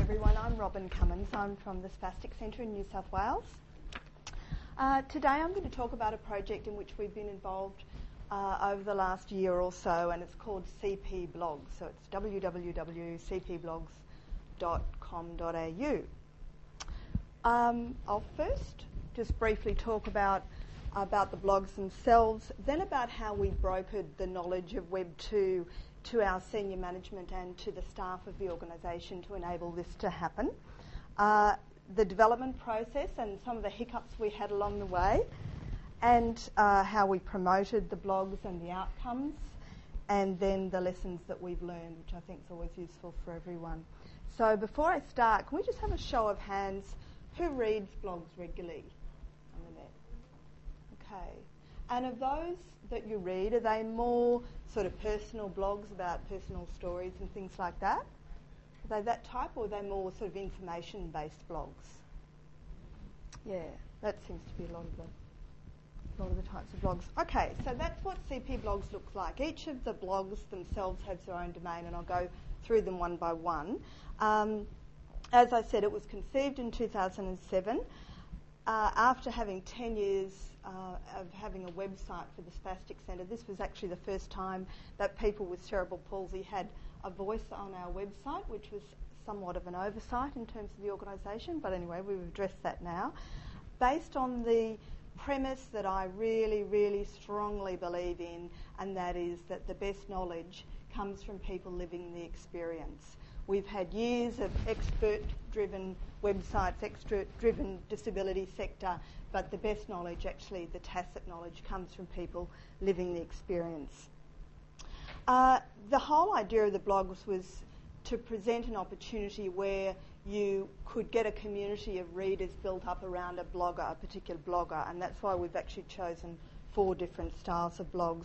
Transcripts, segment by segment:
everyone. I'm Robin Cummins. I'm from the Spastic Centre in New South Wales. Today I'm going to talk about a project in which we've been involved over the last year or so, and it's called CP Blogs. So it's www.cpblogs.com.au. I'll first just briefly talk about the blogs themselves, then about how we brokered the knowledge of Web 2 to our senior management and to the staff of the organisation to enable this to happen, the development process and some of the hiccups we had along the way, and how we promoted the blogs and the outcomes, and then the lessons that we've learned, which I think is always useful for everyone. So before I start, can we just have a show of hands who reads blogs regularly on the net? Okay. And of those that you read, are they more sort of personal blogs about personal stories and things like that? Are they that type, or are they more sort of information-based blogs? Yeah, that seems to be a lot of the types of blogs. Okay, so that's what CP Blogs looks like. Each of the blogs themselves has their own domain, and I'll go through them one by one. As I said, it was conceived in 2007. After having 10 years of having a website for the Spastic Centre, this was actually the first time that people with cerebral palsy had a voice on our website, which was somewhat of an oversight in terms of the organisation. But anyway, we've addressed that now. Based on the premise that I really, really strongly believe in, and that is that the best knowledge comes from people living the experience. We've had years of expert-driven websites, expert-driven disability sector, but the best knowledge, actually the tacit knowledge, comes from people living the experience. The whole idea of the blogs was to present an opportunity where you could get a community of readers built up around a blogger, a particular blogger, and that's why we've actually chosen 4 different styles of blogs.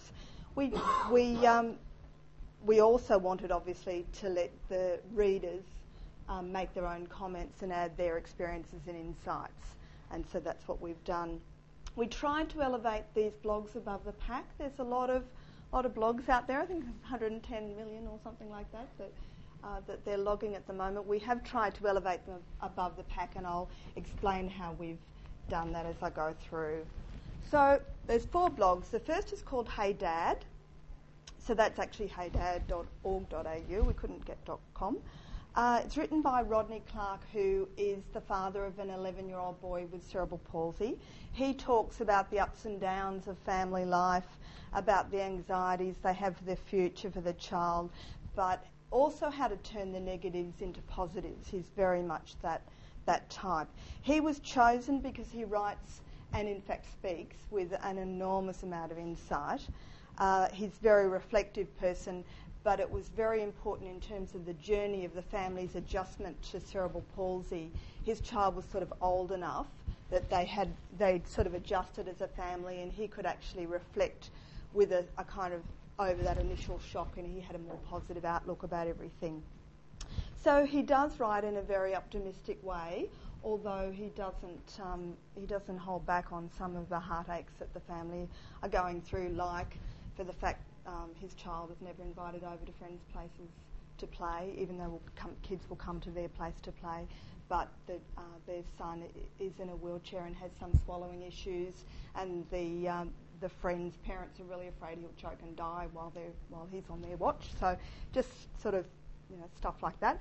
We also wanted, obviously, to let the readers make their own comments and add their experiences and insights, and so that's what we've done. We tried to elevate these blogs above the pack. There's a lot of blogs out there. I think 110 million or something like that that they're logging at the moment. We have tried to elevate them above the pack, and I'll explain how we've done that as I go through. So there's 4 blogs. The first is called Hey Dad. So that's actually heydad.org.au. We couldn't get .com. It's written by Rodney Clark, who is the father of an 11-year-old boy with cerebral palsy. He talks about the ups and downs of family life, about the anxieties they have for their future, for the child, but also how to turn the negatives into positives. He's very much that type. He was chosen because he writes and in fact speaks with an enormous amount of insight. He's a very reflective person, but it was very important in terms of the journey of the family's adjustment to cerebral palsy. His child was sort of old enough that they'd sort of adjusted as a family, and he could actually reflect with a kind of over that initial shock, and he had a more positive outlook about everything. So he does write in a very optimistic way, although he doesn't hold back on some of the heartaches that the family are going through, like for the fact his child was never invited over to friends' places to play, even though kids will come to their place to play, but their son is in a wheelchair and has some swallowing issues, and the friends' parents are really afraid he'll choke and die while he's on their watch. So just sort of stuff like that.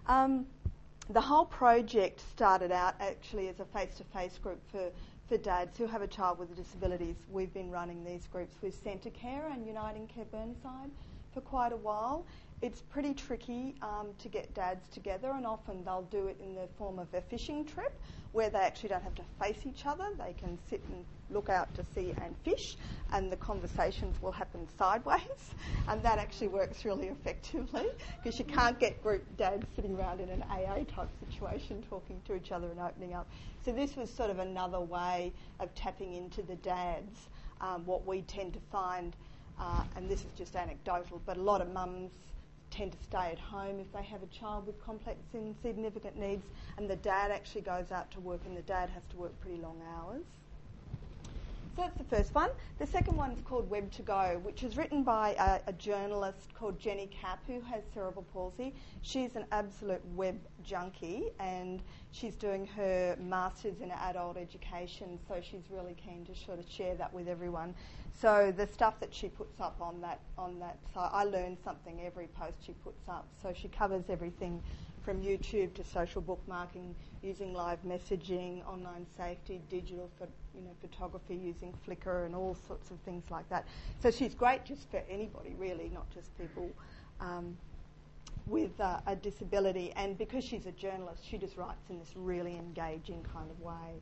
The whole project started out actually as a face-to-face group for dads who have a child with disabilities. We've been running these groups with Centacare and Uniting Care Burnside for quite a while. It's pretty tricky to get dads together, and often they'll do it in the form of a fishing trip where they actually don't have to face each other. They can sit and look out to sea and fish, and the conversations will happen sideways, and that actually works really effectively because you can't get group dads sitting around in an AA type situation talking to each other and opening up. So this was sort of another way of tapping into the dads. What we tend to find, and this is just anecdotal, but a lot of mums tend to stay at home if they have a child with complex and significant needs, and the dad actually goes out to work, and the dad has to work pretty long hours. So that's the first one. The second one is called Web to Go, which is written by a journalist called Jenny Capp, who has cerebral palsy. She's an absolute web junkie, and she's doing her master's in adult education, so she's really keen to sort of share that with everyone. So the stuff that she puts up on that site, I learn something every post she puts up. So she covers everything from YouTube to social bookmarking, using live messaging, online safety, digital photography using Flickr and all sorts of things like that. So she's great just for anybody really, not just people with a disability. And because she's a journalist, she just writes in this really engaging kind of way.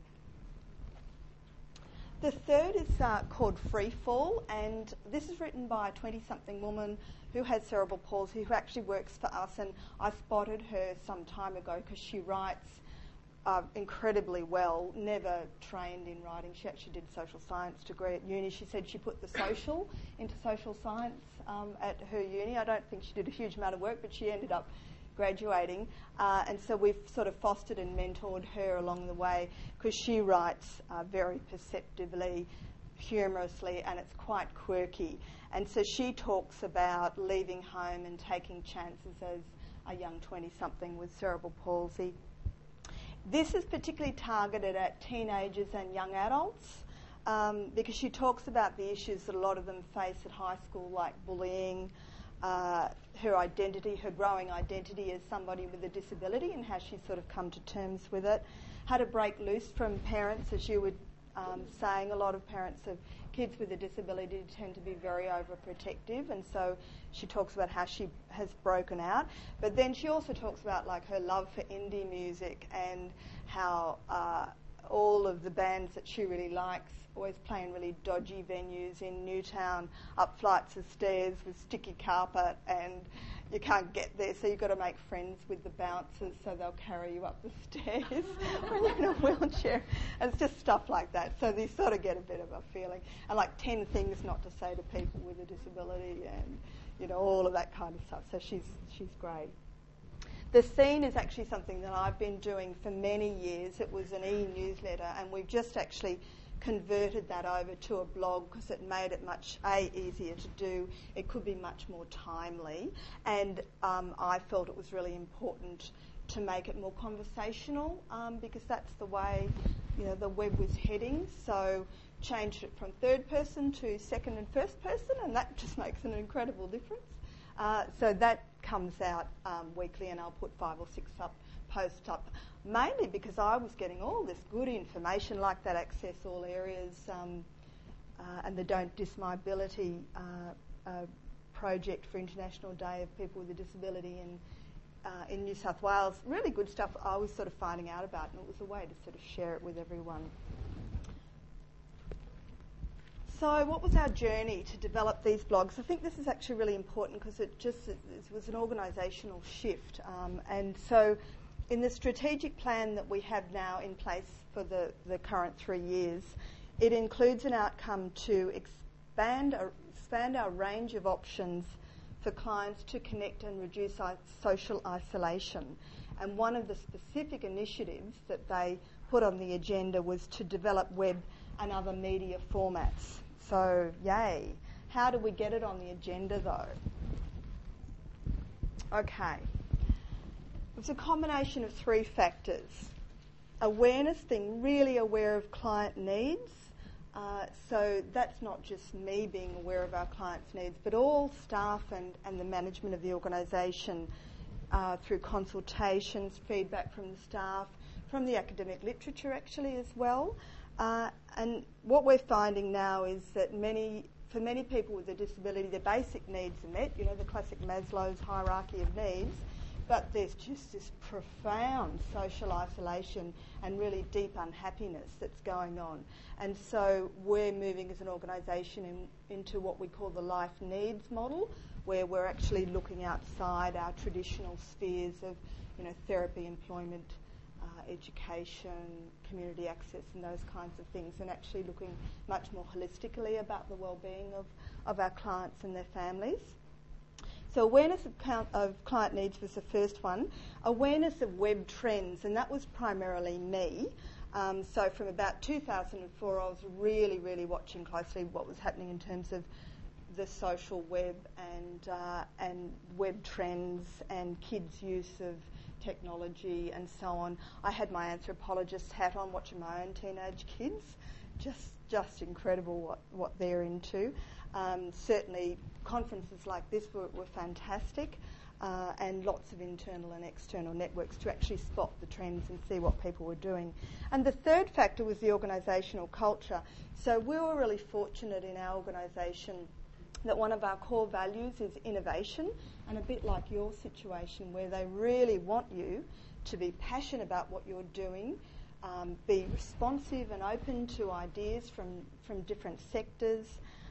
The third is called Free Fall, and this is written by a 20-something woman who has cerebral palsy, who actually works for us, and I spotted her some time ago because she writes incredibly well, never trained in writing. She actually did a social science degree at uni. She said she put the social into social science at her uni. I don't think she did a huge amount of work, but she ended up graduating, and so we've sort of fostered and mentored her along the way, because she writes very perceptively, humorously, and it's quite quirky. And so she talks about leaving home and taking chances as a young 20-something with cerebral palsy. This is particularly targeted at teenagers and young adults, because she talks about the issues that a lot of them face at high school, like bullying, her identity, her growing identity as somebody with a disability, and how she's sort of come to terms with it. How to break loose from parents, as you were saying. A lot of parents of kids with a disability tend to be very overprotective, and so she talks about how she has broken out. But then she also talks about like her love for indie music, and how all of the bands that she really likes always play in really dodgy venues in Newtown, up flights of stairs with sticky carpet, and you can't get there, so you've got to make friends with the bouncers so they'll carry you up the stairs when you're in a wheelchair. And it's just stuff like that. So you sort of get a bit of a feeling. And like 10 things not to say to people with a disability, and all of that kind of stuff. So she's great. The Scene is actually something that I've been doing for many years. It was an e-newsletter, and we've just actually converted that over to a blog because it made it much easier to do. It could be much more timely, and I felt it was really important to make it more conversational, because that's the way the web was heading. So changed it from third person to second and first person, and that just makes an incredible difference. So that comes out weekly, and I'll put 5 or 6 posts up, mainly because I was getting all this good information like that Access All Areas and the Don't Diss My Ability project for International Day of People with a Disability in New South Wales. Really good stuff I was sort of finding out about, and it was a way to sort of share it with everyone. So what was our journey to develop these blogs? I think this is actually really important because it was an organisational shift. And so in the strategic plan that we have now in place for the current 3 years, it includes an outcome to expand our range of options for clients to connect and reduce social isolation. And one of the specific initiatives that they put on the agenda was to develop web and other media formats. So, yay. How do we get it on the agenda, though? Okay. It's a combination of 3 factors. Awareness, being really aware of client needs. So that's not just me being aware of our clients' needs, but all staff and the management of the organisation through consultations, feedback from the staff, from the academic literature actually as well. And what we're finding now is that for many people with a disability, their basic needs are met, the classic Maslow's hierarchy of needs, but there's just this profound social isolation and really deep unhappiness that's going on. And so we're moving as an organisation into what we call the life needs model, where we're actually looking outside our traditional spheres of, therapy, employment, education, community access, and those kinds of things, and actually looking much more holistically about the well-being of our clients and their families. So awareness of client needs was the first one. Awareness of web trends, and that was primarily me. So from about 2004, I was really, really watching closely what was happening in terms of the social web and web trends and kids' use of technology and so on. I had my anthropologist hat on, watching my own teenage kids. Just incredible what they're into. Certainly conferences like this were fantastic, and lots of internal and external networks to actually spot the trends and see what people were doing. And the third factor was the organisational culture. So we were really fortunate in our organisation that one of our core values is innovation, and a bit like your situation where they really want you to be passionate about what you're doing, be responsive and open to ideas from different sectors,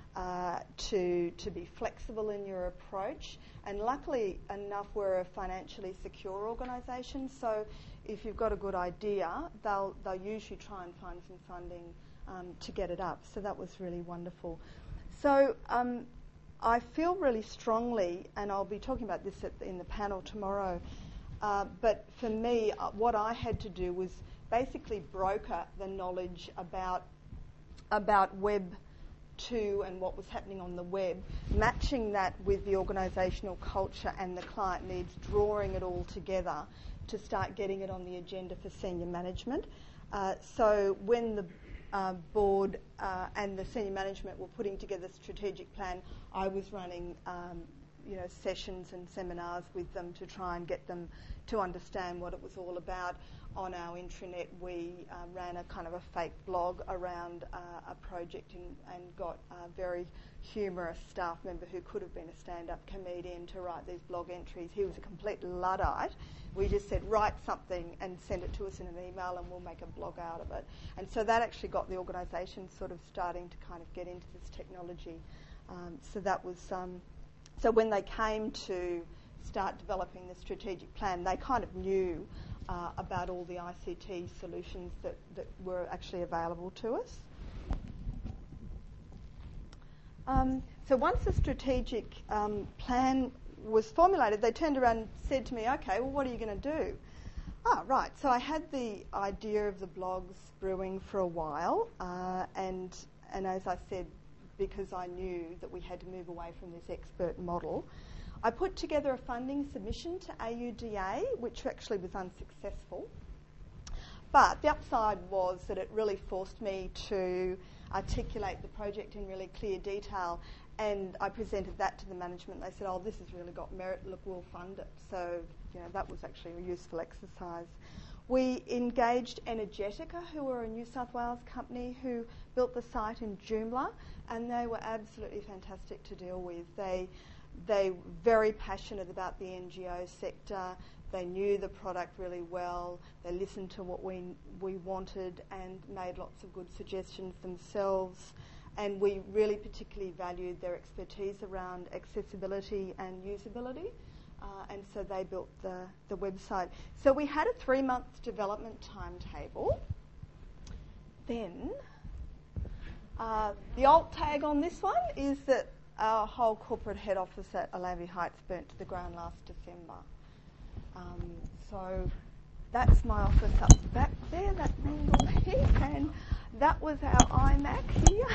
to be flexible in your approach. And luckily enough, we're a financially secure organisation, so if you've got a good idea, they'll usually try and find some funding to get it up. So that was really wonderful. So I feel really strongly, and I'll be talking about this in the panel tomorrow, but for me, what I had to do was basically broker the knowledge about Web 2 and what was happening on the web, matching that with the organisational culture and the client needs, drawing it all together to start getting it on the agenda for senior management. So when the board and the senior management were putting together the strategic plan, I was running sessions and seminars with them to try and get them to understand what it was all about. On our intranet, we ran a kind of a fake blog around a project and got a very humorous staff member who could have been a stand-up comedian to write these blog entries. He was a complete Luddite. We just said, write something and send it to us in an email and we'll make a blog out of it. And so that actually got the organisation sort of starting to kind of get into this technology. So that was... So when they came to start developing the strategic plan, they kind of knew about all the ICT solutions that were actually available to us. So once the strategic plan was formulated, they turned around and said to me, okay, well, what are you going to do? Right. So I had the idea of the blogs brewing for a while, and as I said, because I knew that we had to move away from this expert model, I put together a funding submission to AUDA, which actually was unsuccessful. But the upside was that it really forced me to articulate the project in really clear detail, and I presented that to the management. They said, oh, this has really got merit, look, we'll fund it. So, that was actually a useful exercise. We engaged Energetica, who were a New South Wales company who built the site in Joomla, and they were absolutely fantastic to deal with. They were very passionate about the NGO sector. They knew the product really well. They listened to what we wanted and made lots of good suggestions themselves. And we really particularly valued their expertise around accessibility and usability. And so they built the website. So we had a 3-month development timetable. Then the alt tag on this one is that our whole corporate head office at Alavey Heights burnt to the ground last December. So that's my office up back there, that mangle there, and that was our iMac here.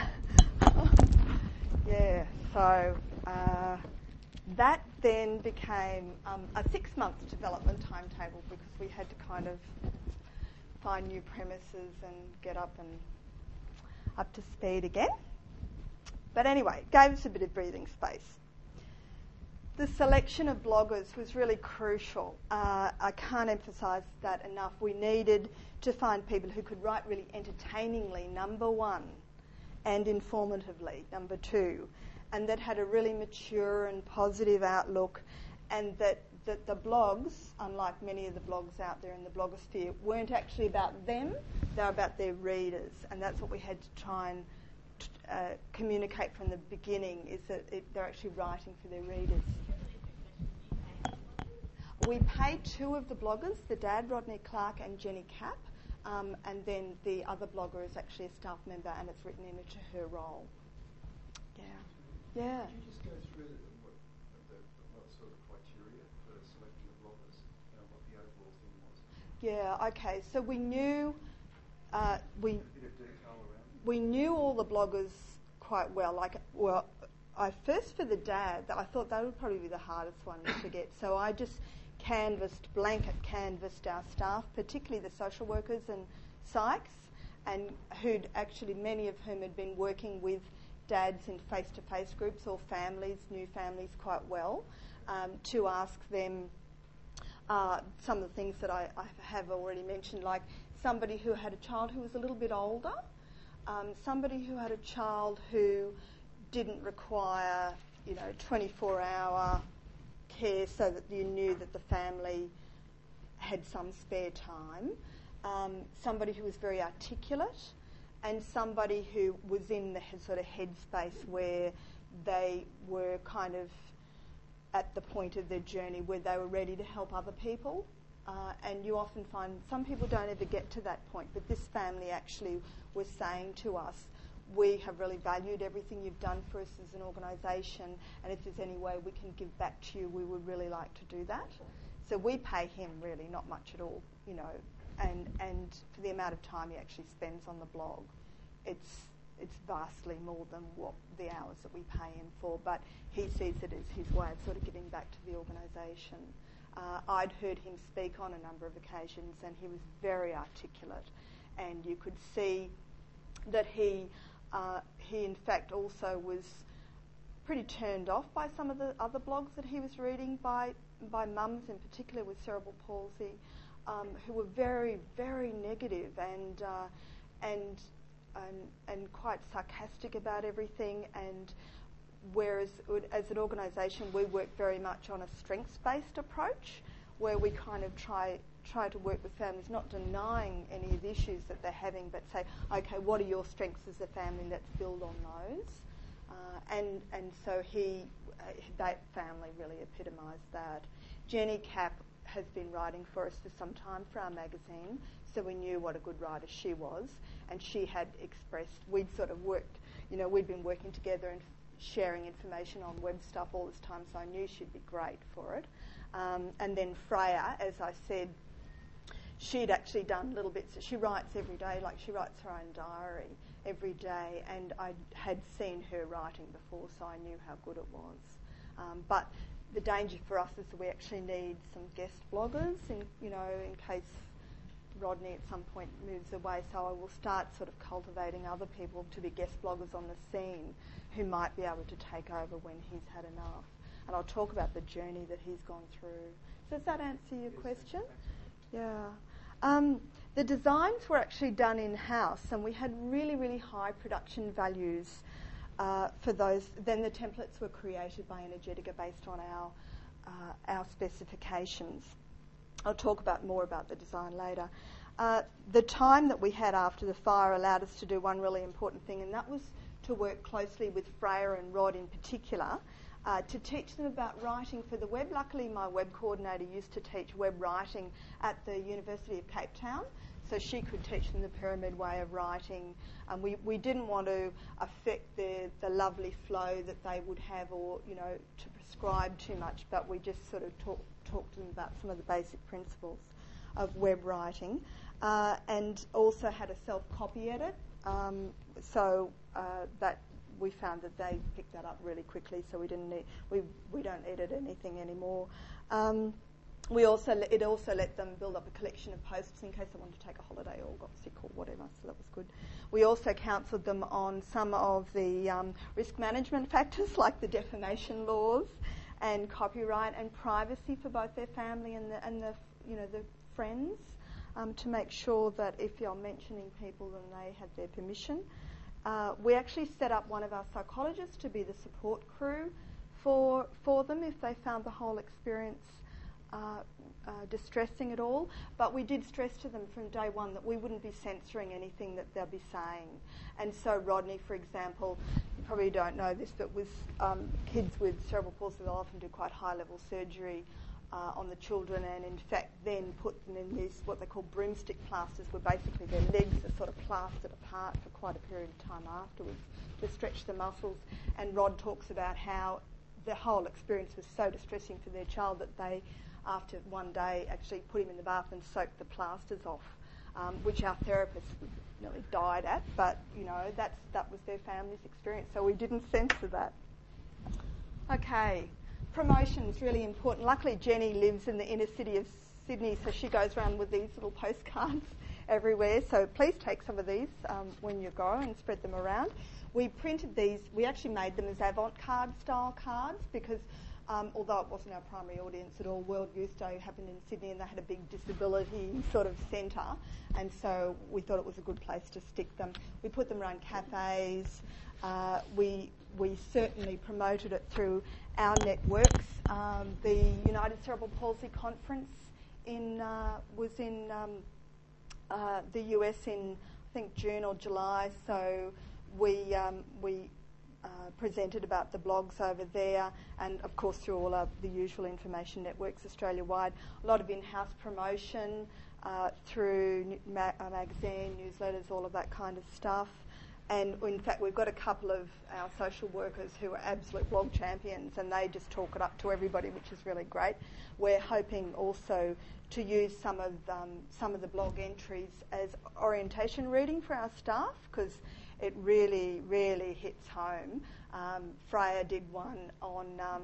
Yeah, so that then became a 6-month development timetable because we had to kind of find new premises and get up to speed again. But anyway, it gave us a bit of breathing space. The selection of bloggers was really crucial. I can't emphasise that enough. We needed to find people who could write really entertainingly, number one, and informatively, number two, and that had a really mature and positive outlook, and that the blogs, unlike many of the blogs out there in the blogosphere, weren't actually about them, they were about their readers, and that's what we had to try and communicate from the beginning, is that they're actually writing for their readers. We paid 2 of the bloggers, the dad, Rodney Clark, and Jenny Capp, and then the other blogger is actually a staff member and it's written into her role. Yeah. Could you just go through what sort of criteria for selecting the bloggers and what the overall thing was? Yeah, okay. So we knew we A bit of detail around it. we knew all the bloggers quite well. I first for the dad, I thought that would probably be the hardest one to get. So I just blanket canvassed our staff, particularly the social workers and psychs, and who'd actually, many of whom had been working with dads in face-to-face groups or families, new families quite well, to ask them some of the things that I have already mentioned, like somebody who had a child who was a little bit older, somebody who had a child who didn't require, 24-hour care so that you knew that the family had some spare time, somebody who was very articulate, and somebody who was in the sort of headspace where they were kind of at the point of their journey where they were ready to help other people. And you often find some people don't ever get to that point, but this family actually was saying to us, we have really valued everything you've done for us as an organisation, and if there's any way we can give back to you, we would really like to do that. So we pay him really not much at all, and for the amount of time he actually spends on the blog, it's vastly more than what the hours that we pay him for, but he sees it as his way of sort of giving back to the organisation. I'd heard him speak on a number of occasions, and he was very articulate, and you could see that he in fact also was pretty turned off by some of the other blogs that he was reading by mums in particular with cerebral palsy, who were very, very negative and quite sarcastic about everything. And whereas as an organisation we work very much on a strengths-based approach, where we kind of try to work with families, not denying any of the issues that they're having, but say, okay, what are your strengths as a family? Let's build on those. And so that family really epitomised that. Jenny Cap has been writing for us for some time for our magazine, so we knew what a good writer she was, and she had expressed, we'd sort of worked, we'd been working together and sharing information on web stuff all this time, so I knew she'd be great for it. And then Freya, as I said, she'd actually done little bits. She writes every day, like she writes her own diary every day, and I had seen her writing before, so I knew how good it was. But the danger for us is that we actually need some guest bloggers, in case Rodney at some point moves away. So I will start sort of cultivating other people to be guest bloggers on the scene who might be able to take over when he's had enough. And I'll talk about the journey that he's gone through. Does that answer your question? Yeah. The designs were actually done in-house, and we had really, really high production values for those. Then the templates were created by Energetica based on our specifications. I'll talk more about the design later. The time that we had after the fire allowed us to do one really important thing, and that was to work closely with Freya and Rod in particular, to teach them about writing for the web. Luckily, my web coordinator used to teach web writing at the University of Cape Town, so she could teach them the pyramid way of writing. We didn't want to affect the lovely flow that they would have, or to prescribe too much, but we just sort of talked to them about some of the basic principles of web writing, and also had a self-copy edit, so that we found that they picked that up really quickly, so we don't edit anything anymore. It also let them build up a collection of posts in case they wanted to take a holiday or got sick or whatever, so that was good. We also counselled them on some of the risk management factors like the defamation laws and copyright and privacy for both their family and the friends, to make sure that if you're mentioning people, then they had their permission. We actually set up one of our psychologists to be the support crew for them if they found the whole experience distressing at all. But we did stress to them from day one that we wouldn't be censoring anything that they'll be saying. And so Rodney, for example, you probably don't know this, but with kids with cerebral palsy, they'll often do quite high-level surgery on the children, and in fact then put them in these what they call broomstick plasters, where basically their legs are sort of plastered apart for quite a period of time afterwards to stretch the muscles. And Rod talks about how the whole experience was so distressing for their child that they, after one day, actually put him in the bath and soaked the plasters off which our therapists nearly died at, but, that was their family's experience, so we didn't censor that. Okay, promotion's really important. Luckily, Jenny lives in the inner city of Sydney, so she goes around with these little postcards everywhere, so please take some of these when you go and spread them around. We printed these, we actually made them as avant-garde style cards because although it wasn't our primary audience at all, World Youth Day happened in Sydney and they had a big disability sort of centre, and so we thought it was a good place to stick them. We put them around cafes. We certainly promoted it through our networks. The United Cerebral Palsy Conference was in the US in, I think, June or July, so we presented about the blogs over there, and of course through all of the usual information networks Australia-wide. A lot of in-house promotion through magazine, newsletters, all of that kind of stuff. And in fact, we've got a couple of our social workers who are absolute blog champions, and they just talk it up to everybody, which is really great. We're hoping also to use some of the blog entries as orientation reading for our staff, because it really, really hits home. Freya did one on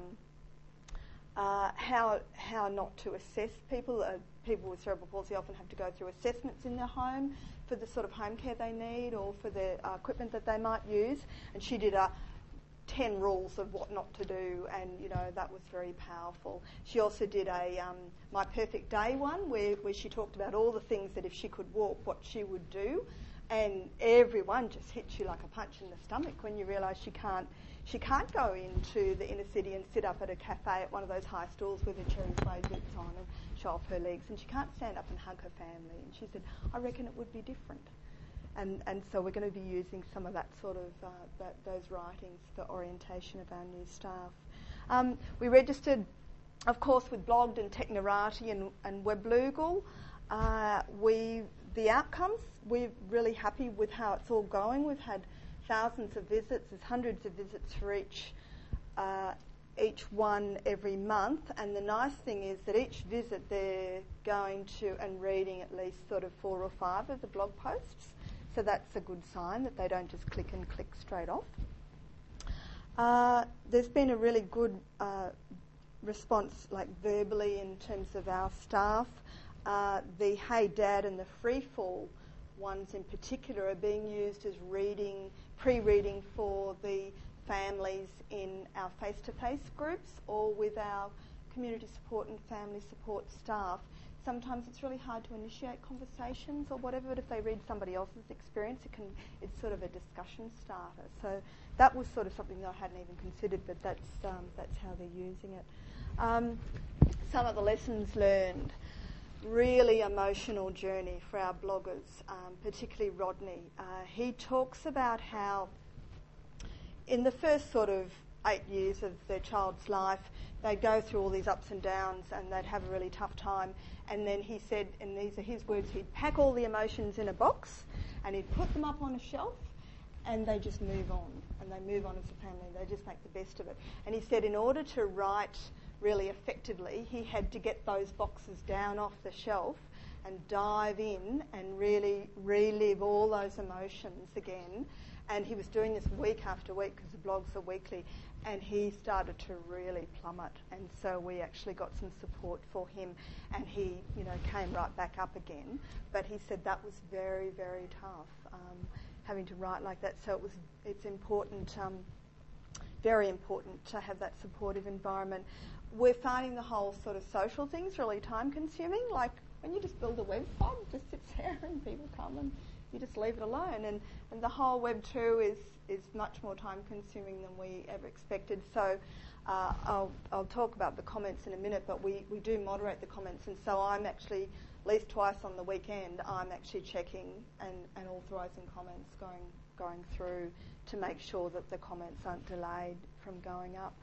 how not to assess people. People with cerebral palsy often have to go through assessments in their home for the sort of home care they need or for the equipment that they might use. And she did 10 rules of what not to do, and that was very powerful. She also did a My Perfect Day one where she talked about all the things that if she could walk, what she would do. And everyone just hits you like a punch in the stomach when you realise she can't go into the inner city and sit up at a cafe at one of those high stools with her cherry suede boots on and show off her legs, and she can't stand up and hug her family. And she said, I reckon it would be different. And so we're going to be using some of that sort of those writings for orientation of our new staff. We registered, of course, with Blogged and Technorati and Webloogle. The outcomes, we're really happy with how it's all going. We've had thousands of visits. There's hundreds of visits for each one every month. And the nice thing is that each visit they're going to and reading at least sort of 4 or 5 of the blog posts. So that's a good sign that they don't just click straight off. There's been a really good response, like verbally, in terms of our staff. The Hey Dad and the Freefall ones in particular are being used as pre-reading for the families in our face-to-face groups or with our community support and family support staff. Sometimes it's really hard to initiate conversations or whatever, but if they read somebody else's experience, it's sort of a discussion starter. So that was sort of something that I hadn't even considered, but that's how they're using it. Some of the lessons learned. Really emotional journey for our bloggers, particularly Rodney. He talks about how in the first sort of 8 years of their child's life, they'd go through all these ups and downs and they'd have a really tough time. And then he said, and these are his words, he'd pack all the emotions in a box and he'd put them up on a shelf and they just move on. And they move on as a family. They just make the best of it. And he said in order to write really effectively, he had to get those boxes down off the shelf and dive in and really relive all those emotions again. And he was doing this week after week because the blogs are weekly, and he started to really plummet. And so we actually got some support for him, and he, came right back up again. But he said that was very, very tough, having to write like that. So it's important, very important to have that supportive environment. We're finding the whole sort of social things really time-consuming. Like when you just build a website, it just sits there and people come and you just leave it alone. And the whole Web 2 is much more time-consuming than we ever expected. So I'll talk about the comments in a minute, but we do moderate the comments. And so I'm actually, at least twice on the weekend, I'm actually checking and authorising comments going through to make sure that the comments aren't delayed from going up.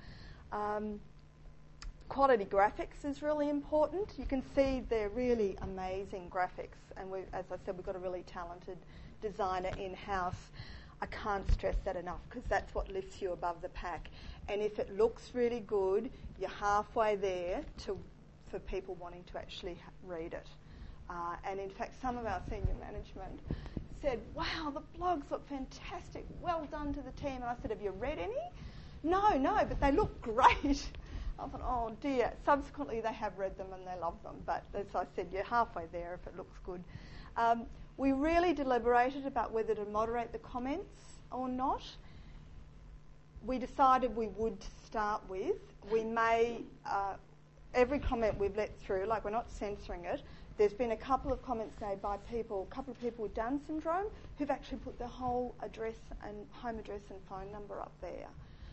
Quality graphics is really important. You can see they're really amazing graphics, and as I said, we've got a really talented designer in-house. I can't stress that enough because that's what lifts you above the pack. And if it looks really good, you're halfway there for people wanting to actually read it. And in fact, some of our senior management said, wow, the blogs look fantastic, well done to the team. And I said, have you read any? No, but they look great. I thought, oh dear. Subsequently, they have read them and they love them. But as I said, you're halfway there if it looks good. We really deliberated about whether to moderate the comments or not. We decided we would to start with. We may, every comment we've let through, like we're not censoring it. There's been a couple of comments made by people, a couple of people with Down syndrome, who've actually put their whole address and home address and phone number up there.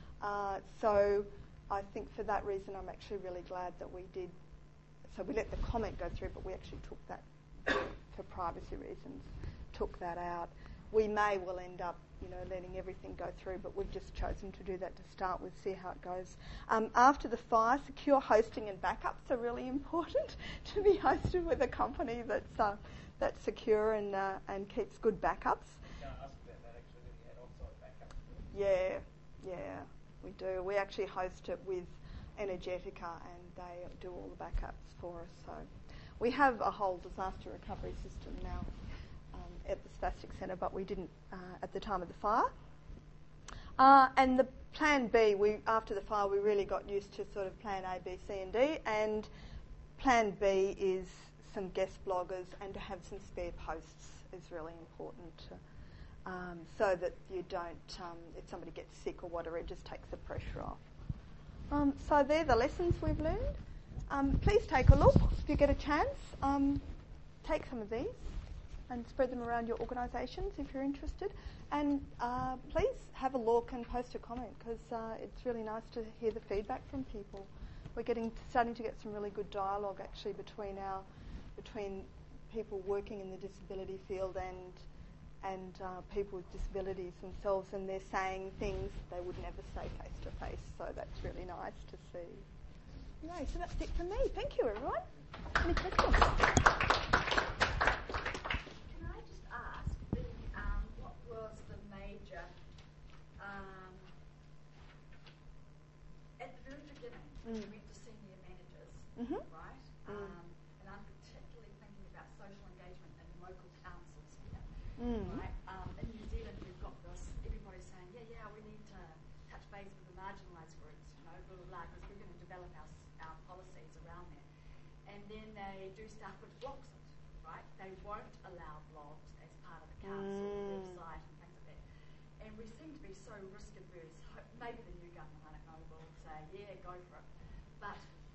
So I think for that reason, I'm actually really glad that we did. So we let the comment go through, but we actually took that, for privacy reasons, took that out. We may well end up, letting everything go through, but we've just chosen to do that to start with, see how it goes. After the fire, secure hosting and backups are really important to be hosted with a company that's secure and keeps good backups. Can I ask about that actually? Do you have offsite backups? Yeah, we do. We actually host it with Energetica and they do all the backups for us. So we have a whole disaster recovery system now at the Spastic Centre, but we didn't at the time of the fire. And the plan B, after the fire, we really got used to sort of plan A, B, C and D, and plan B is some guest bloggers and to have some spare posts is really important so that you don't, if somebody gets sick or whatever, it just takes the pressure off. So they're the lessons we've learned. Please take a look if you get a chance. Take some of these and spread them around your organisations if you're interested. And please have a look and post a comment because it's really nice to hear the feedback from people. We're starting to get some really good dialogue actually between people working in the disability field and people with disabilities themselves, and they're saying things they would never say face to face. So that's really nice to see. Anyway, so that's it from me. Thank you, everyone. Any questions? We went to senior managers, right? And I'm particularly thinking about social engagement in local councils here, right? In New Zealand, we've got this, everybody's saying, yeah, we need to touch base with the marginalised groups, blah, blah, blah, because we're going to develop our policies around that. And then they do stuff which blocks it, right? They won't allow blogs as part of the council website and things like that. And we seem to be so risk averse. Maybe the new government, I don't know, will say, yeah, go for it. But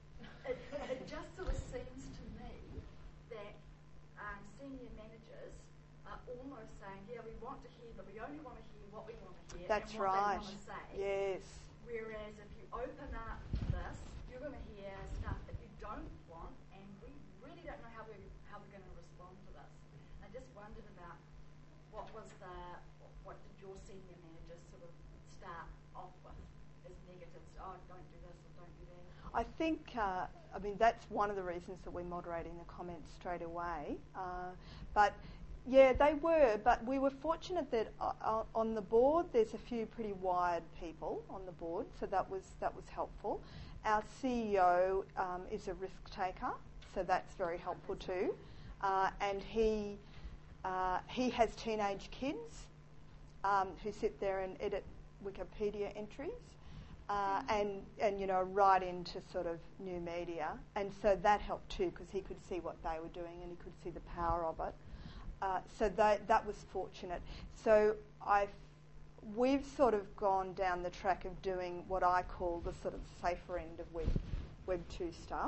it just sort of seems to me that senior managers are almost saying, yeah, we want to hear, but we only want to hear what we want to hear. That's and what right. they want to say. Yes. Whereas if you open up this, you're going to hear stuff that you don't want, and we really don't know how we're going to respond to this. I just wondered about what did your senior managers sort of start off with as negatives? Oh, don't do this or don't do that. I think, that's one of the reasons that we're moderating the comments straight away. But yeah, they were. But we were fortunate that on the board, there's a few pretty wired people on the board, so that was helpful. Our CEO is a risk taker, so that's very helpful too. And he has teenage kids who sit there and edit Wikipedia entries. And right into sort of new media, and so that helped too because he could see what they were doing and he could see the power of it. So that was fortunate. So we've sort of gone down the track of doing what I call the sort of safer end of Web 2 stuff.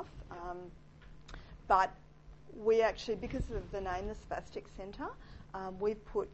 But we actually, because of the name, the Spastic Centre, we put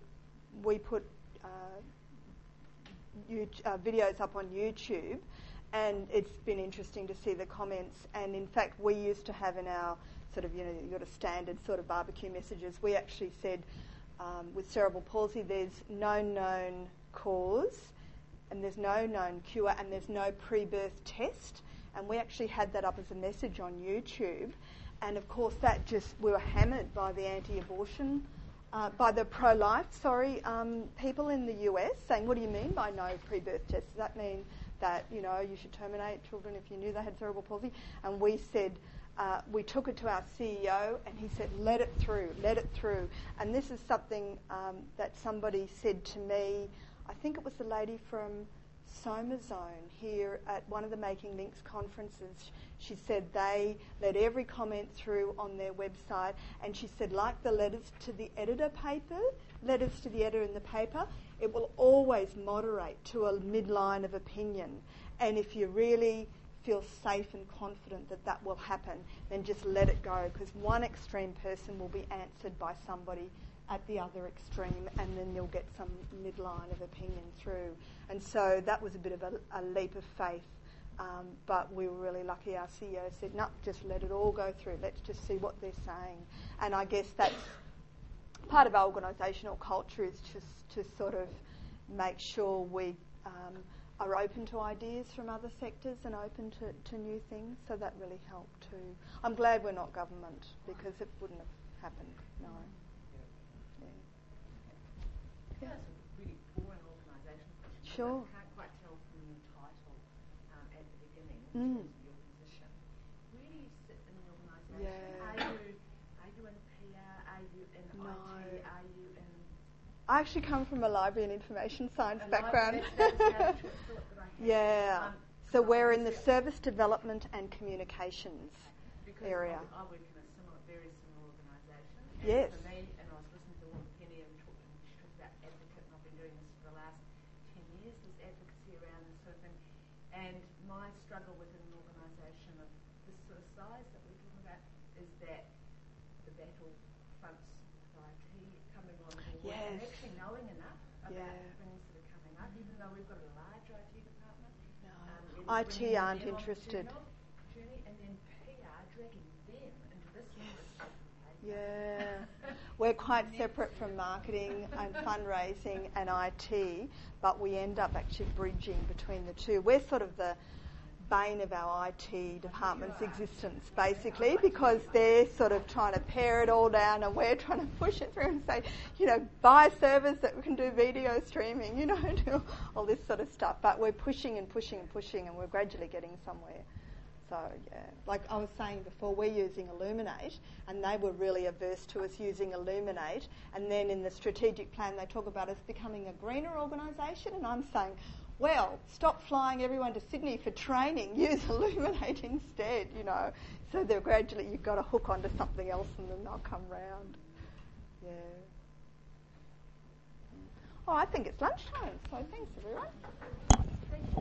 videos up on YouTube, and it's been interesting to see the comments. And in fact, we used to have in our sort of, you've got a standard sort of barbecue messages. We actually said with cerebral palsy, there's no known cause, and there's no known cure, and there's no pre-birth test. And we actually had that up as a message on YouTube. And of course, we were hammered by the anti-abortion. By the pro-life, people in the US saying, what do you mean by no pre-birth test? Does that mean that, you should terminate children if you knew they had cerebral palsy? And we said, we took it to our CEO and he said, let it through. And this is something that somebody said to me, I think it was the lady from SomaZone here at one of the Making Links conferences. She said they let every comment through on their website, and she said, like the letters to the editor in the paper, it will always moderate to a midline of opinion. And if you really feel safe and confident that that will happen, then just let it go, because one extreme person will be answered by somebody at the other extreme, and then you'll get some midline of opinion through. And so that was a bit of a leap of faith, but we were really lucky. Our CEO said, no, just let it all go through. Let's just see what they're saying. And I guess that's part of our organisational culture, is just to sort of make sure we are open to ideas from other sectors and open to new things. So that really helped too. I'm glad we're not government, because it wouldn't have happened. No. Yeah. That's a really boring organisational question. Sure. I can't quite tell from your title at the beginning in terms of your position. Where do you sit in the organisation? Yeah. Are you in PR? Are you in No. IT? Are you in... I actually come from a library and information science background. That's the other thought that I had. Yeah. So we're in the service development and communications area. I work in a very similar organisation. Yes. For me, and I was listening to Penny and she talked about advocate, and I've been doing this for the last 10 years, this advocacy around this sort of thing. And my struggle within an organisation of this sort of size that we're talking about is that the battle fronts for IT coming on board and actually knowing enough about things that are coming up, even though we've got a large IT department. IT aren't interested. Journey, and then PR dragging them into this sort of stuff. Yeah. We're quite separate from marketing and fundraising and IT, but we end up actually bridging between the two. We're sort of the bane of our IT department's existence, basically, because they're sort of trying to pare it all down and we're trying to push it through and say, buy servers that can do video streaming, do all this sort of stuff. But we're pushing and pushing and pushing, and we're gradually getting somewhere. So, yeah, like I was saying before, we're using Illuminate, and they were really averse to us using Illuminate. And then in the strategic plan, they talk about us becoming a greener organisation, and I'm saying, well, stop flying everyone to Sydney for training, use Illuminate instead, So they're gradually, you've got to hook onto something else and then they'll come round. Yeah. Oh, I think it's lunchtime, so thanks everyone. Thank you.